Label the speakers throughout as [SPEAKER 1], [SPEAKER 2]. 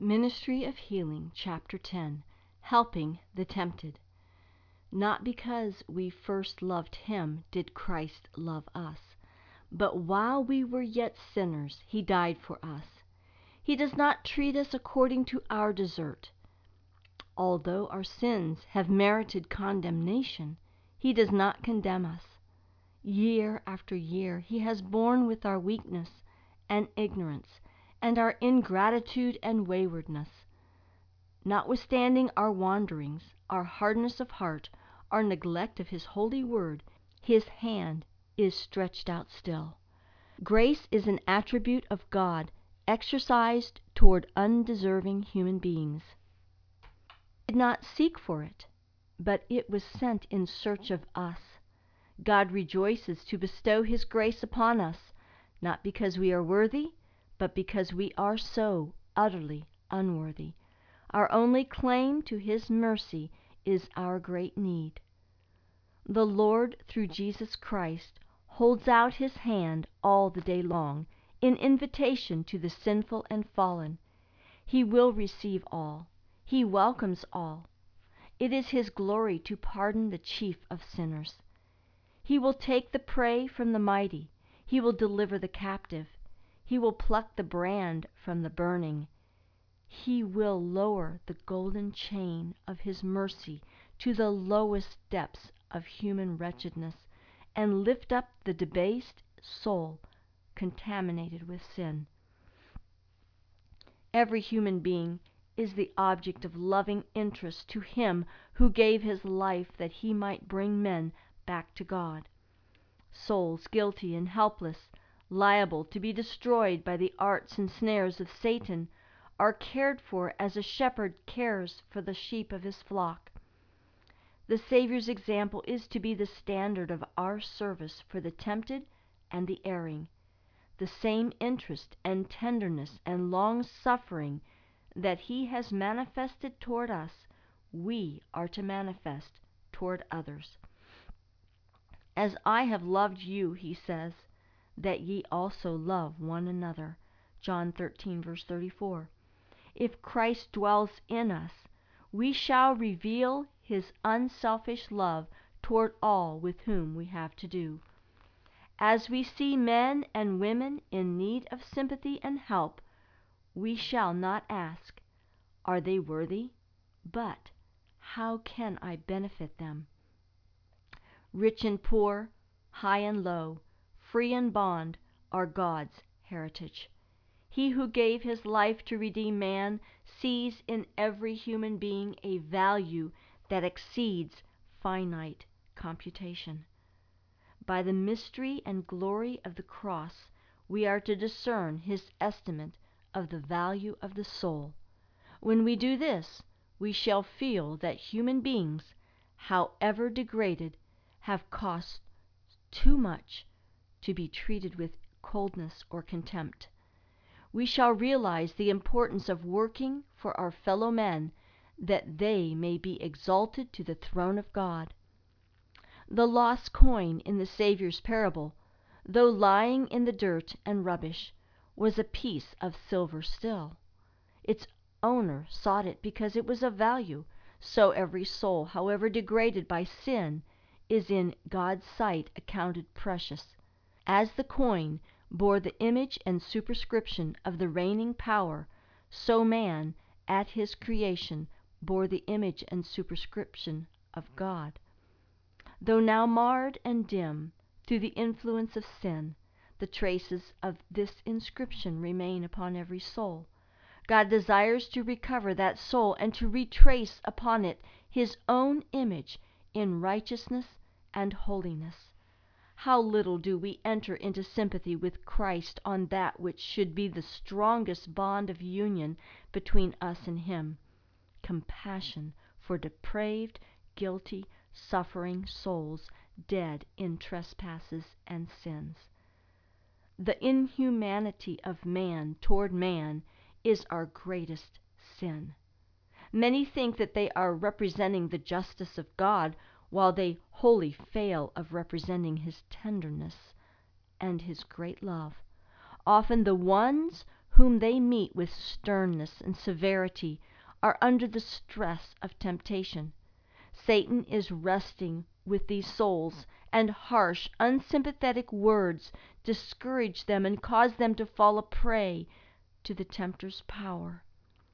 [SPEAKER 1] Ministry of Healing, Chapter 10, Helping the Tempted. Not because we first loved him did Christ love us, but while we were yet sinners, he died for us. He does not treat us according to our desert. Although our sins have merited condemnation, he does not condemn us. Year after year, he has borne with our weakness and ignorance and our ingratitude and waywardness. Notwithstanding our wanderings, our hardness of heart, our neglect of his holy word, his hand is stretched out still. Grace is an attribute of God exercised toward undeserving human beings. We did not seek for it, but it was sent in search of us. God rejoices to bestow his grace upon us, not because we are worthy, but because we are so utterly unworthy. Our only claim to his mercy is our great need. The Lord, through Jesus Christ, holds out his hand all the day long in invitation to the sinful and fallen. He will receive all. He welcomes all. It is his glory to pardon the chief of sinners. He will take the prey from the mighty. He will deliver the captive. He will pluck the brand from the burning. He will lower the golden chain of his mercy to the lowest depths of human wretchedness and lift up the debased soul contaminated with sin. Every human being is the object of loving interest to him who gave his life that he might bring men back to God. Souls guilty and helpless, liable to be destroyed by the arts and snares of Satan, are cared for as a shepherd cares for the sheep of his flock. The Savior's example is to be the standard of our service for the tempted and the erring. The same interest and tenderness and long-suffering that he has manifested toward us, we are to manifest toward others. As I have loved you, he says, that ye also love one another. John 13, verse 34. If Christ dwells in us, we shall reveal his unselfish love toward all with whom we have to do. As we see men and women in need of sympathy and help, we shall not ask, "Are they worthy?" but, "How can I benefit them?" Rich and poor, high and low, free and bond, are God's heritage. He who gave his life to redeem man sees in every human being a value that exceeds finite computation. By the mystery and glory of the cross, we are to discern his estimate of the value of the soul. When we do this, we shall feel that human beings, however degraded, have cost too much to be treated with coldness or contempt. We shall realize the importance of working for our fellow men, that they may be exalted to the throne of God. The lost coin in the Savior's parable, though lying in the dirt and rubbish, was a piece of silver still. Its owner sought it because it was of value. So every soul, however degraded by sin, is in God's sight accounted precious. As the coin bore the image and superscription of the reigning power, so man, at his creation, bore the image and superscription of God. Though now marred and dim through the influence of sin, the traces of this inscription remain upon every soul. God desires to recover that soul and to retrace upon it his own image in righteousness and holiness. How little do we enter into sympathy with Christ on that which should be the strongest bond of union between us and him: compassion for depraved, guilty, suffering souls dead in trespasses and sins. The inhumanity of man toward man is our greatest sin. Many think that they are representing the justice of God, while they wholly fail of representing his tenderness and his great love. Often the ones whom they meet with sternness and severity, are under the stress of temptation. Satan is wrestling with these souls, and harsh, unsympathetic words discourage them and cause them to fall a prey to the tempter's power.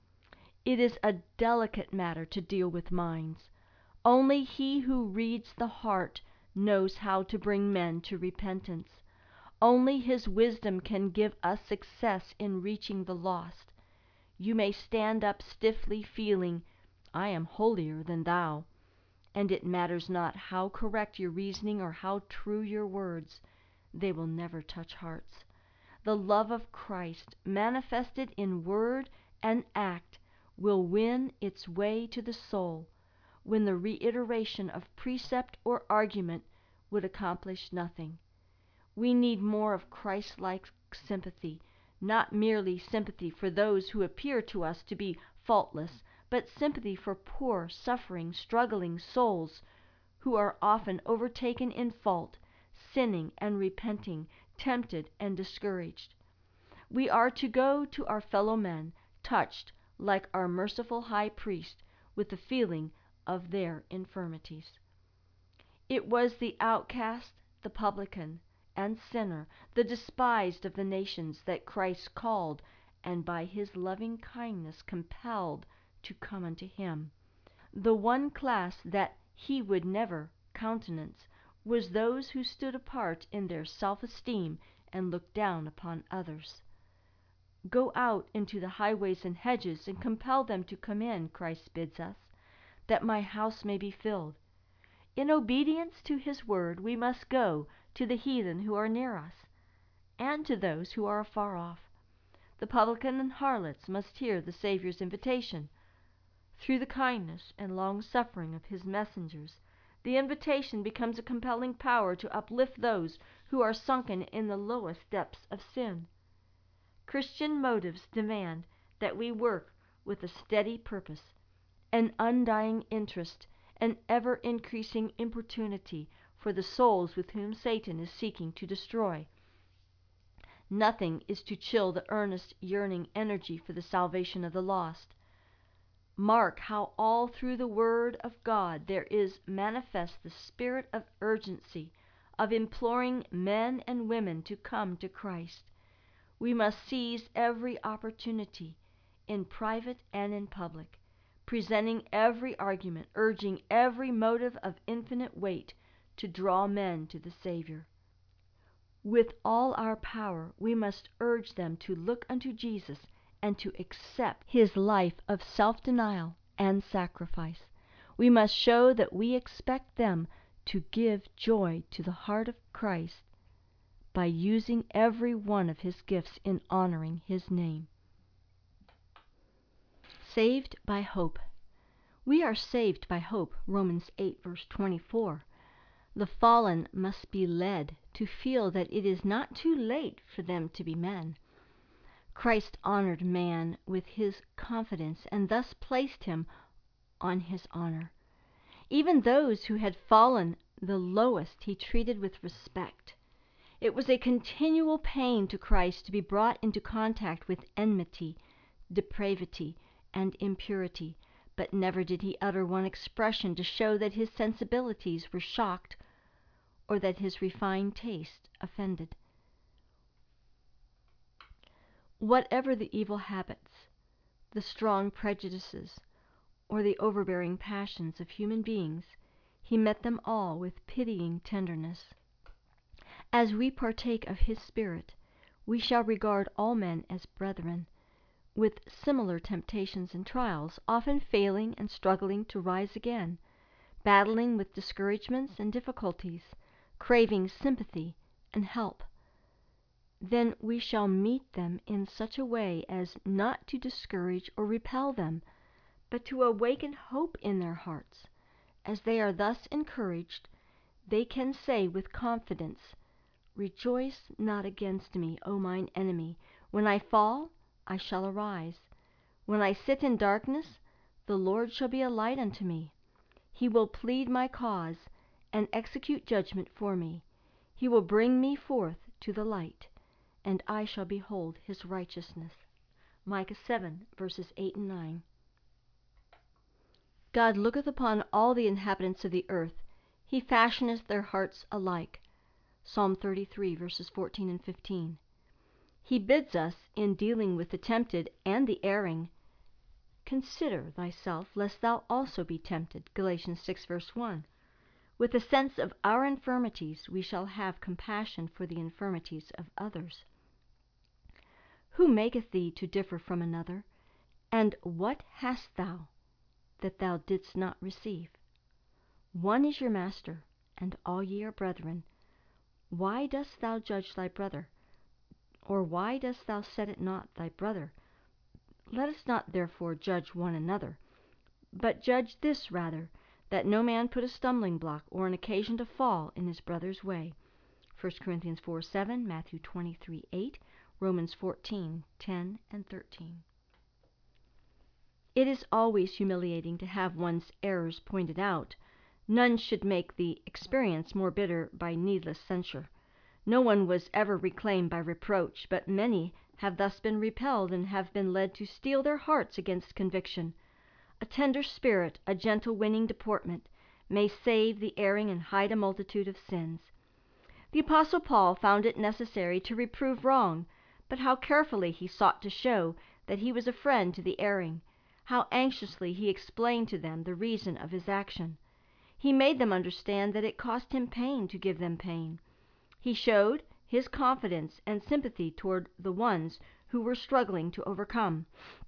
[SPEAKER 1] It is a delicate matter to deal with minds. Only he who reads the heart knows how to bring men to repentance. Only his wisdom can give us success in reaching the lost. You may stand up stiffly feeling, I am holier than thou, and it matters not how correct your reasoning or how true your words, they will never touch hearts. The love of Christ, manifested in word and act, will win its way to the soul, when the reiteration of precept or argument would accomplish nothing. We need more of Christ-like sympathy, not merely sympathy for those who appear to us to be faultless, but sympathy for poor, suffering, struggling souls who are often overtaken in fault, sinning and repenting, tempted and discouraged. We are to go to our fellow men, touched, like our merciful high priest, with the feeling of their infirmities. It was the outcast, the publican, and sinner, the despised of the nations, that Christ called, and by his loving kindness compelled to come unto him. The one class that he would never countenance was those who stood apart in their self-esteem and looked down upon others. Go out into the highways and hedges and compel them to come in, Christ bids us, that my house may be filled. In obedience to his word, we must go to the heathen who are near us, and to those who are afar off. The publican and harlots must hear the Savior's invitation. Through the kindness and long-suffering of his messengers, the invitation becomes a compelling power to uplift those who are sunken in the lowest depths of sin. Christian motives demand that we work with a steady purpose, an undying interest, an ever-increasing importunity for the souls with whom Satan is seeking to destroy. Nothing is to chill the earnest, yearning energy for the salvation of the lost. Mark how all through the Word of God there is manifest the spirit of urgency, of imploring men and women to come to Christ. We must seize every opportunity, in private and in public, presenting every argument, urging every motive of infinite weight to draw men to the Savior. With all our power, we must urge them to look unto Jesus and to accept his life of self-denial and sacrifice. We must show that we expect them to give joy to the heart of Christ by using every one of his gifts in honoring his name. Saved by hope. We are saved by hope, Romans 8, verse 24. The fallen must be led to feel that it is not too late for them to be men. Christ honored man with his confidence and thus placed him on his honor. Even those who had fallen the lowest he treated with respect. It was a continual pain to Christ to be brought into contact with enmity, depravity, and impurity, but never did he utter one expression to show that his sensibilities were shocked or that his refined taste offended. Whatever the evil habits, the strong prejudices, or the overbearing passions of human beings, he met them all with pitying tenderness. As we partake of his Spirit, we shall regard all men as brethren, with similar temptations and trials, often failing and struggling to rise again, battling with discouragements and difficulties, craving sympathy and help. Then we shall meet them in such a way as not to discourage or repel them, but to awaken hope in their hearts. As they are thus encouraged, they can say with confidence, Rejoice not against me, O mine enemy. When I fall, I shall arise. When I sit in darkness, the Lord shall be a light unto me. He will plead my cause and execute judgment for me. He will bring me forth to the light, and I shall behold his righteousness. Micah 7, verses 8 and 9. God looketh upon all the inhabitants of the earth. He fashioneth their hearts alike. Psalm 33, verses 14 and 15. He bids us, in dealing with the tempted and the erring, consider thyself, lest thou also be tempted. Galatians 6, verse 1. With a sense of our infirmities, we shall have compassion for the infirmities of others. Who maketh thee to differ from another? And what hast thou that thou didst not receive? One is your master, and all ye are brethren. Why dost thou judge thy brother? Or why dost thou set at naught thy brother? Let us not therefore judge one another, but judge this rather, that no man put a stumbling block or an occasion to fall in his brother's way. 1 Corinthians 4, 7, Matthew 23, 8, Romans 14, 10 and 13. It is always humiliating to have one's errors pointed out. None should make the experience more bitter by needless censure. No one was ever reclaimed by reproach, but many have thus been repelled and have been led to steel their hearts against conviction. A tender spirit, a gentle winning deportment, may save the erring and hide a multitude of sins. The Apostle Paul found it necessary to reprove wrong, but how carefully he sought to show that he was a friend to the erring. How anxiously he explained to them the reason of his action. He made them understand that it cost him pain to give them pain. He showed his confidence and sympathy toward the ones who were struggling to overcome.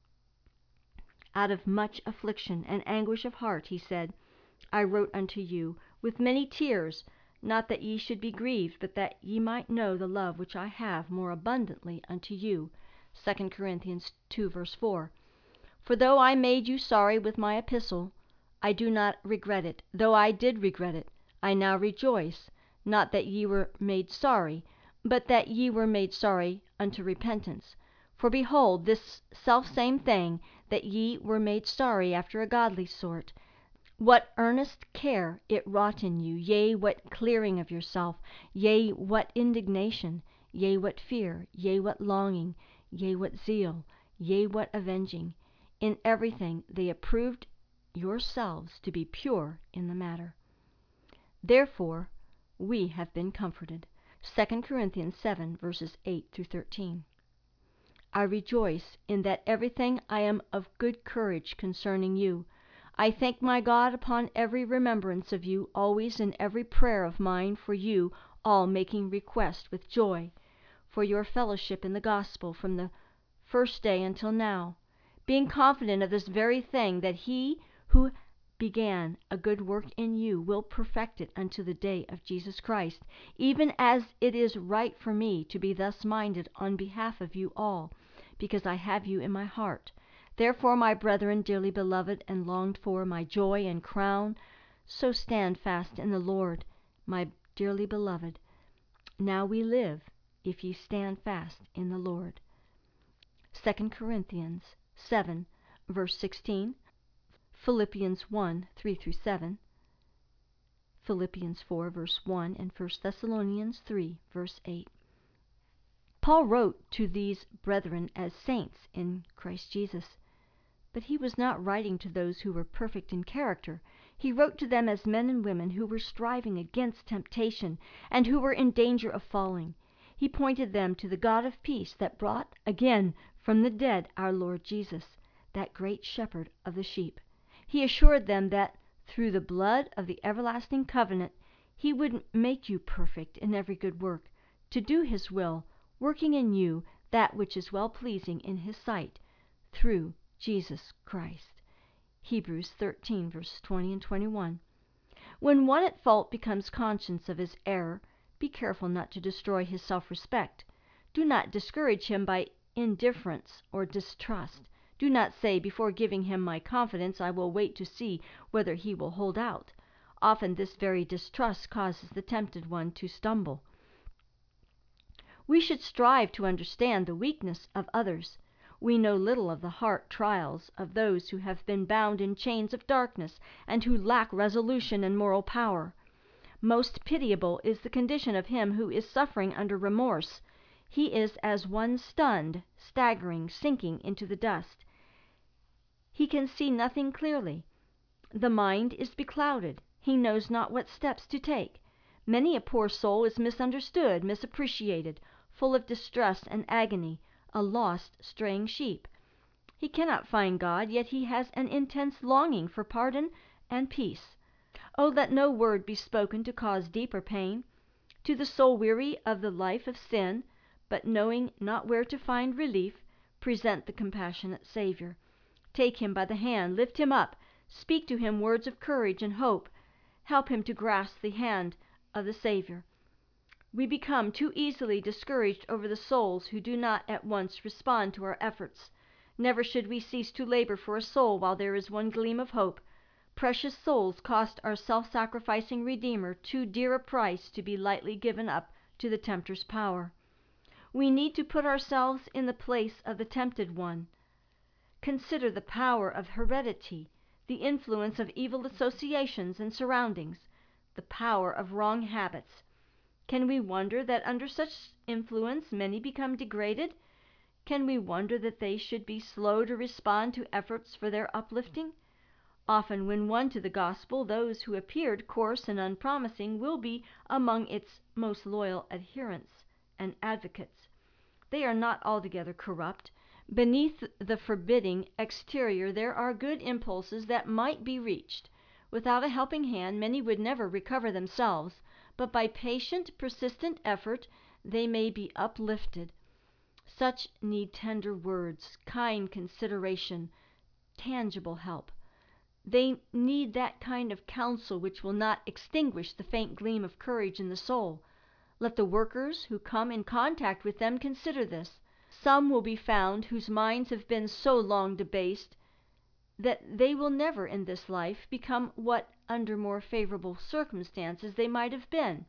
[SPEAKER 1] Out of much affliction and anguish of heart, he said, I wrote unto you with many tears, not that ye should be grieved, but that ye might know the love which I have more abundantly unto you. 2 Corinthians 2, verse 4. For though I made you sorry with my epistle, I do not regret it. Though I did regret it, I now rejoice, not that ye were made sorry, but that ye were made sorry unto repentance. For behold, this selfsame thing, that ye were made sorry after a godly sort, what earnest care it wrought in you, yea, what clearing of yourself, yea, what indignation, yea, what fear, yea, what longing, yea, what zeal, yea, what avenging. In everything they approved yourselves to be pure in the matter. Therefore we have been comforted. 2 Corinthians 7, verses 8 through 13. I rejoice in that everything I am of good courage concerning you. I thank my God upon every remembrance of you, always in every prayer of mine for you all, making request with joy for your fellowship in the gospel from the first day until now, being confident of this very thing, that he who began a good work in you will perfect it unto the day of Jesus Christ, even as it is right for me to be thus minded on behalf of you all, because I have you in my heart. Therefore, my brethren, dearly beloved and longed for, my joy and crown, so stand fast in the Lord, my dearly beloved. Now we live, if ye stand fast in the Lord. 2 Corinthians 7, verse 16, Philippians 1, 3 through 7, Philippians 4, verse 1, and 1 Thessalonians 3, verse 8. Paul wrote to these brethren as saints in Christ Jesus, but he was not writing to those who were perfect in character. He wrote to them as men and women who were striving against temptation and who were in danger of falling. He pointed them to the God of peace that brought again from the dead our Lord Jesus, that great shepherd of the sheep. He assured them that through the blood of the everlasting covenant he would make you perfect in every good work, to do his will, working in you that which is well-pleasing in his sight, through Jesus Christ. Hebrews 13, verses 20 and 21. When one at fault becomes conscious of his error, be careful not to destroy his self-respect. Do not discourage him by indifference or distrust. Do not say, before giving him my confidence, I will wait to see whether he will hold out. Often this very distrust causes the tempted one to stumble. We should strive to understand the weakness of others. We know little of the heart trials of those who have been bound in chains of darkness and who lack resolution and moral power. Most pitiable is the condition of him who is suffering under remorse. He is as one stunned, staggering, sinking into the dust. He can see nothing clearly. The mind is beclouded. He knows not what steps to take. Many a poor soul is misunderstood, misappreciated, full of distress and agony, a lost, straying sheep. He cannot find God, yet he has an intense longing for pardon and peace. Oh, let no word be spoken to cause deeper pain. To the soul weary of the life of sin, but knowing not where to find relief, present the compassionate Savior. Take him by the hand, lift him up, speak to him words of courage and hope. Help him to grasp the hand of the Savior. We become too easily discouraged over the souls who do not at once respond to our efforts. Never should we cease to labor for a soul while there is one gleam of hope. Precious souls cost our self-sacrificing Redeemer too dear a price to be lightly given up to the tempter's power. We need to put ourselves in the place of the tempted one. Consider the power of heredity, the influence of evil associations and surroundings, the power of wrong habits. Can we wonder that under such influence many become degraded? Can we wonder that they should be slow to respond to efforts for their uplifting? Often when won to the gospel, those who appeared coarse and unpromising will be among its most loyal adherents and advocates. They are not altogether corrupt. Beneath the forbidding exterior there are good impulses that might be reached. Without a helping hand, many would never recover themselves, but by patient, persistent effort, they may be uplifted. Such need tender words, kind consideration, tangible help. They need that kind of counsel which will not extinguish the faint gleam of courage in the soul. Let the workers who come in contact with them consider this. Some will be found whose minds have been so long debased that they will never in this life become what under more favorable circumstances they might have been.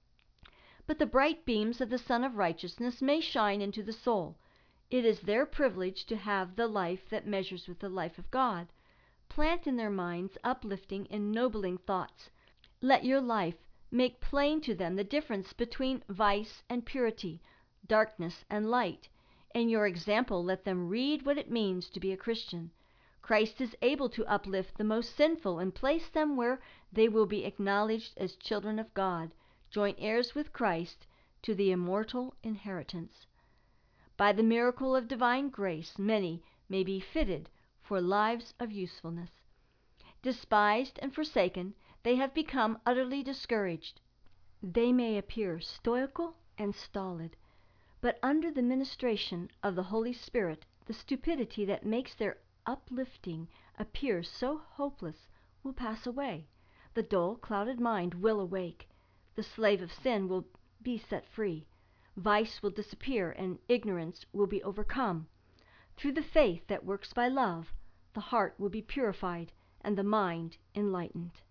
[SPEAKER 1] But the bright beams of the Sun of Righteousness may shine into the soul. It is their privilege to have the life that measures with the life of God. Plant in their minds uplifting, ennobling thoughts. Let your life make plain to them the difference between vice and purity, darkness and light. In your example, let them read what it means to be a Christian. Christ is able to uplift the most sinful and place them where they will be acknowledged as children of God, joint heirs with Christ to the immortal inheritance. By the miracle of divine grace, many may be fitted for lives of usefulness. Despised and forsaken, they have become utterly discouraged. They may appear stoical and stolid, but under the ministration of the Holy Spirit, the stupidity that makes their uplifting appear so hopeless will pass away. The dull, clouded mind will awake. The slave of sin will be set free. Vice will disappear and ignorance will be overcome. Through the faith that works by love, the heart will be purified and the mind enlightened.